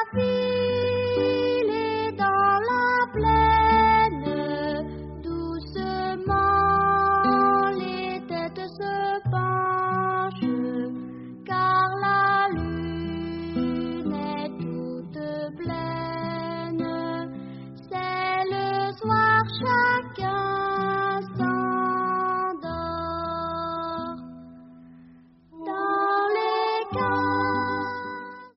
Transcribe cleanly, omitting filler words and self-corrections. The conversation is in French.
ville et dans la plaine, doucement les têtes se penchent, car la lune est toute pleine. C'est le soir chaud.